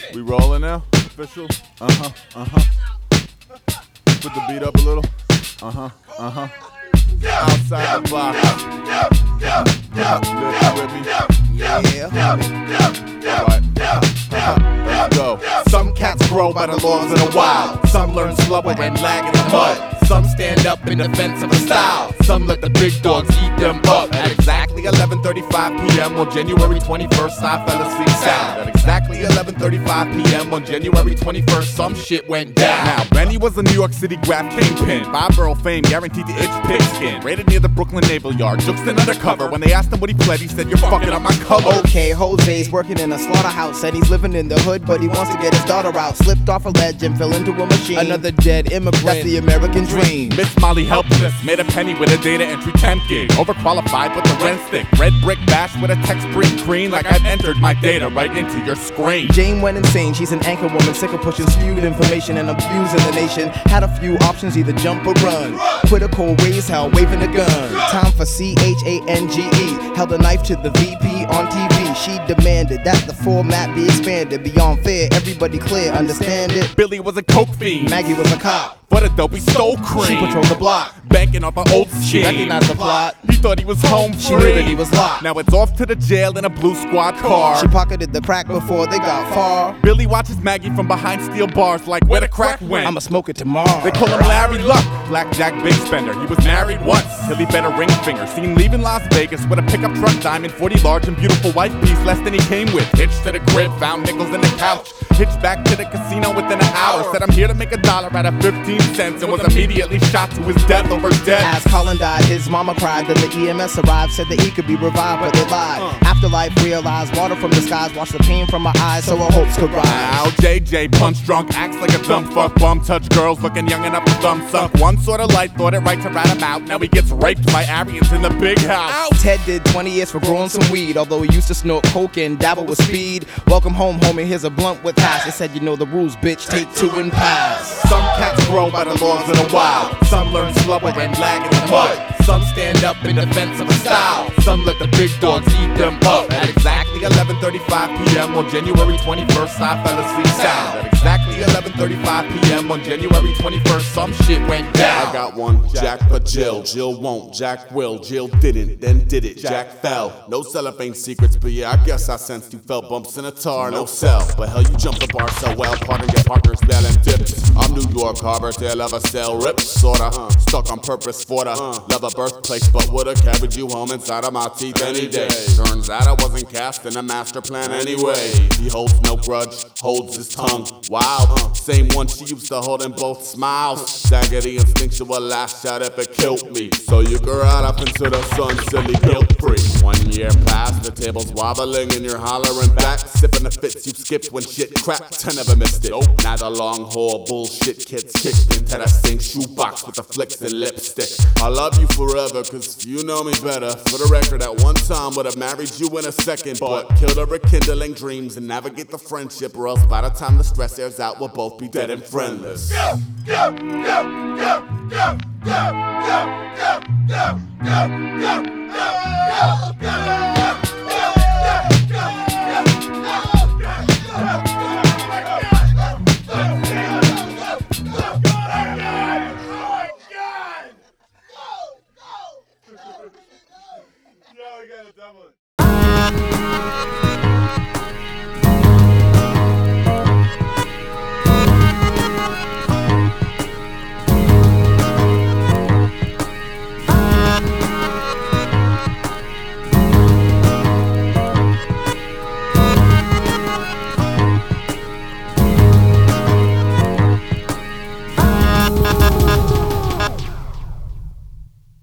We rolling now? Official? Put the beat up a little. Outside the box. Lift with me. Alright. Let's go. Some cats grow by the laws of the wild. Some learn slower and lag in the mud. Some stand up in defense of a style. Some let the big dogs eat them up. At exactly 11:35 p.m. on January 21st, I fell asleep sound. At exactly 11:35 p.m. on January 21st, some shit went down. Now, Benny was a New York City grab kingpin. 5-borough fame guaranteed to itch pigskin. Raided near the Brooklyn Naval Yard. Jooks in undercover. When they asked him what he pled, he said, "You're fucking up my cover." Okay, Jose's working in a slaughterhouse. Said he's living in the hood, but he wants to get his daughter out. Slipped off a ledge and fell into a machine. Another dead immigrant. That's the American dream. Miss Molly helpless. Made a penny with a data entry temp gig. Overqualified with the rent stick. Red brick bash with a text brick green. Like I've entered my data right into your screen. Jane went insane. She's an anchor woman, sick of pushing skewed information and abusing the nation. Had a few options, either jump or run. Quit a cold, raise hell, waving a gun. Time for CHANGE. Held a knife to the VP on TV. She demanded that the format be expanded beyond fair. Everybody clear, understand it. Billy was a coke fiend. Maggie was a cop. For the dope, he stole cream. She patrolled the block. Banking off an old She scheme. recognized the plot. He thought he was home free. She knew that he was locked. Now it's off to the jail in a blue squad car. She pocketed the crack before they got far. Billy watches Maggie from behind steel bars like where the crack went. I'ma smoke it tomorrow. They call him Larry Luck, blackjack big spender. He was married once till he bet a ring finger. Seen leaving Las Vegas with a pickup truck, diamond 40 large and beautiful wife piece, less than he came with. Hitched to the crib, found nickels in the couch. Hitched back to the casino within an hour. Said I'm here to make $1 out of 15 cents and was immediately shot to his death over death. As Colin died, his mama cried. Then the EMS arrived, said that he could be revived, but they lied. Afterlife realized water from the skies washed the pain from my eyes, so her hopes could rise. Now JJ, punch drunk, acts like a dumb fuck. Bum touch girls, looking young enough to thumb suck. One sort of light, thought it right to rat him out. Now he gets raped by Aryans in the big house. Ted did 20 years for growing some weed, although he used to snort coke and dabble with speed. Welcome home, homie, here's a blunt with hash. They said, you know the rules, bitch, take 2 and pass. Some cats grow by the laws of the wild. Some learn slower and lag in the mud. Some stand up in defense of a style. Some let the big dogs eat them up. At exactly 11:35 p.m. on January 21st, I fell asleep sound. At exactly 11:35 p.m. on January 21st, some shit went down. I got one, Jack but Jill. Jill won't, Jack will. Jill didn't, then did it. Jack fell. No cellophane secrets, but yeah, I guess I sensed you felt bumps in a tar. No cell, but hell, you jumped the bar so well. Part of your partner's bell and dips. I'm New York Harbor, still of a cell rips, sorta. Stuck on purpose for the love a birthplace, but would've carried you home inside of my teeth any day. Turns out I wasn't cast in a master plan anyway. He holds no grudge, holds his tongue. Wow, same one she used to hold in both smiles. Daggedy instinctual last shot if it killed me. So you go right up into the sun, silly guilt free. 1 year passed, the table's wobbling and you're hollering back, sipping the fits you skipped when shit cracked. I never missed it. Now the long haul bullshit kids kicked into the sink shoebox with the flicks and lipstick. I love you forever, cause you know me better. For the record, at one time would've married you in a second, but killed her rekindling dreams and navigate the friendship, or else by the time the stress airs out, we'll both be dead and friendless.